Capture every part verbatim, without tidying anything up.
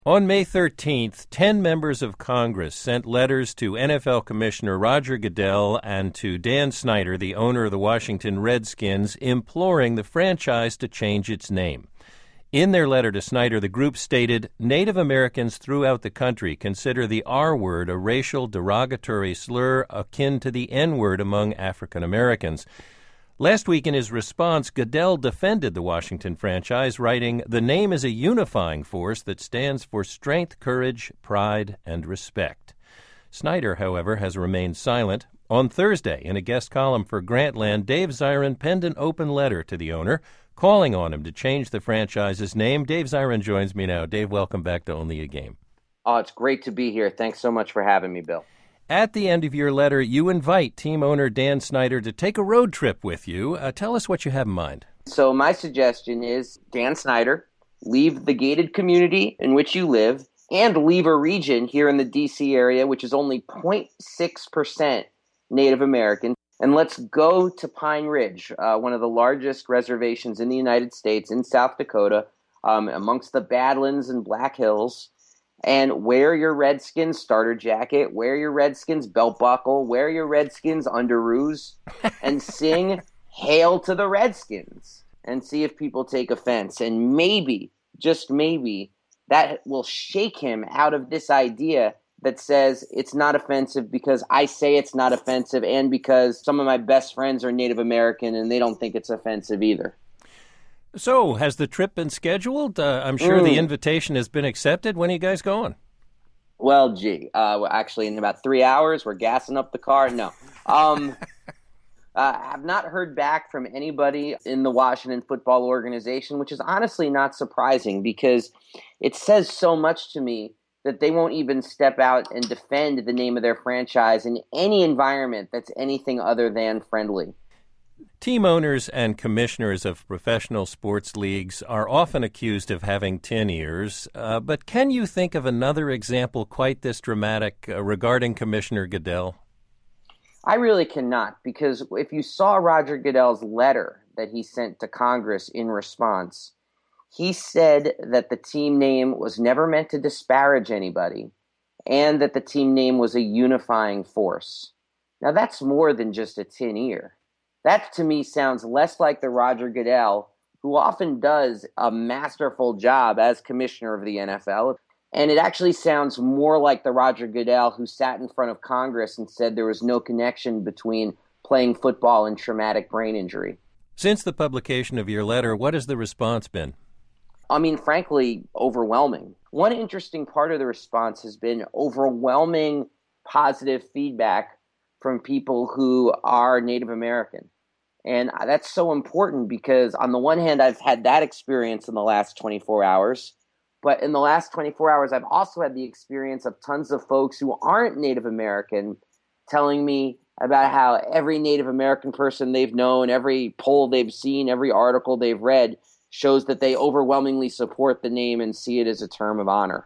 On May thirteenth, ten members of Congress sent letters to N F L Commissioner Roger Goodell and to Dan Snyder, the owner of the Washington Redskins, imploring the franchise to change its name. In their letter to Snyder, the group stated, Native Americans throughout the country consider the R word a racial derogatory slur akin to the N word among African Americans. Last week, in his response, Goodell defended the Washington franchise, writing, the name is a unifying force that stands for strength, courage, pride, and respect. Snyder, however, has remained silent. On Thursday, in a guest column for Grantland, Dave Zirin penned an open letter to the owner, calling on him to change the franchise's name. Dave Zirin joins me now. Dave, welcome back to Only a Game. Oh, it's great to be here. Thanks so much for having me, Bill. At the end of your letter, you invite team owner Dan Snyder to take a road trip with you. Uh, tell us what you have in mind. So my suggestion is, Dan Snyder, leave the gated community in which you live and leave a region here in the D C area, which is only zero point six percent Native American, and let's go to Pine Ridge, uh, one of the largest reservations in the United States in South Dakota, um, amongst the Badlands and Black Hills. And wear your Redskins starter jacket, wear your Redskins belt buckle, wear your Redskins underoos, and sing Hail to the Redskins, and see if people take offense. And maybe, just maybe, that will shake him out of this idea that says it's not offensive because I say it's not offensive and because some of my best friends are Native American and they don't think it's offensive either. So, has the trip been scheduled? Uh, I'm sure mm. the invitation has been accepted. When are you guys going? Well, gee, uh, well, actually, in about three hours, we're gassing up the car. No. Um, uh, I've not heard back from anybody in the Washington football organization, which is honestly not surprising because it says so much to me that they won't even step out and defend the name of their franchise in any environment that's anything other than friendly. Team owners and commissioners of professional sports leagues are often accused of having tin ears, uh, but can you think of another example quite this dramatic uh, regarding Commissioner Goodell? I really cannot, because if you saw Roger Goodell's letter that he sent to Congress in response, he said that the team name was never meant to disparage anybody and that the team name was a unifying force. Now, that's more than just a tin ear. That, to me, sounds less like the Roger Goodell, who often does a masterful job as commissioner of the N F L. And it actually sounds more like the Roger Goodell who sat in front of Congress and said there was no connection between playing football and traumatic brain injury. Since the publication of your letter, what has the response been? I mean, frankly, overwhelming. One interesting part of the response has been overwhelming positive feedback from people who are Native American. And that's so important because on the one hand, I've had that experience in the last twenty-four hours. But in the last twenty-four hours, I've also had the experience of tons of folks who aren't Native American telling me about how every Native American person they've known, every poll they've seen, every article they've read shows that they overwhelmingly support the name and see it as a term of honor.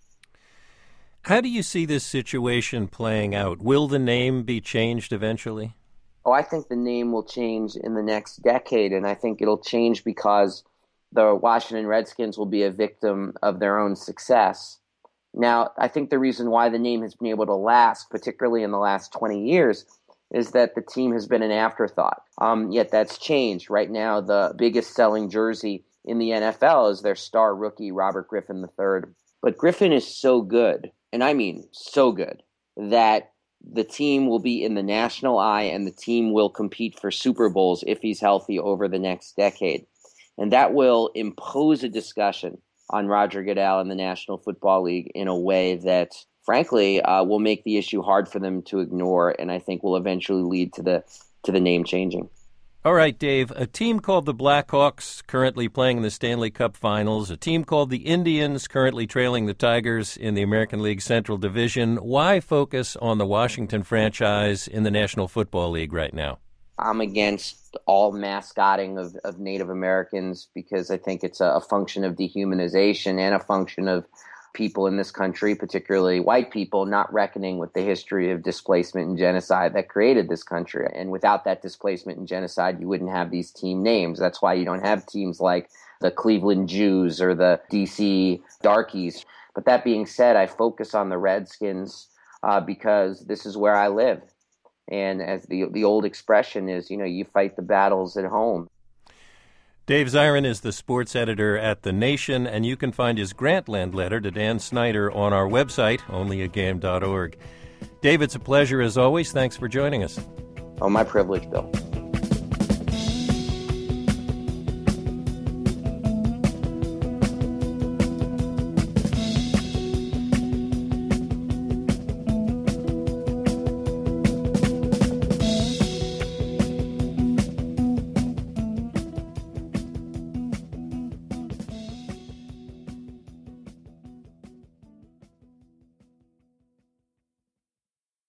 How do you see this situation playing out? Will the name be changed eventually? Oh, I think the name will change in the next decade, and I think it'll change because the Washington Redskins will be a victim of their own success. Now, I think the reason why the name has been able to last, particularly in the last twenty years, is that the team has been an afterthought. Um, yet that's changed. Right now, the biggest selling jersey in the N F L is their star rookie, Robert Griffin the third. But Griffin is so good, and I mean so good, that the team will be in the national eye and the team will compete for Super Bowls if he's healthy over the next decade. And that will impose a discussion on Roger Goodell and the National Football League in a way that, frankly, uh, will make the issue hard for them to ignore, and I think will eventually lead to the to the name changing. All right, Dave, a team called the Blackhawks currently playing in the Stanley Cup Finals, a team called the Indians currently trailing the Tigers in the American League Central Division. Why focus on the Washington franchise in the National Football League right now? I'm against all mascoting of, of Native Americans because I think it's a, a function of dehumanization and a function of people in this country, particularly white people, not reckoning with the history of displacement and genocide that created this country. And without that displacement and genocide, you wouldn't have these team names. That's why you don't have teams like the Cleveland Jews or the D C Darkies. But that being said, I focus on the Redskins uh, because this is where I live. And as the the old expression is, you know, you fight the battles at home. Dave Zirin is the sports editor at The Nation, and you can find his Grantland letter to Dan Snyder on our website, only a game dot org. Dave, it's a pleasure as always. Thanks for joining us. Oh, my privilege, Bill.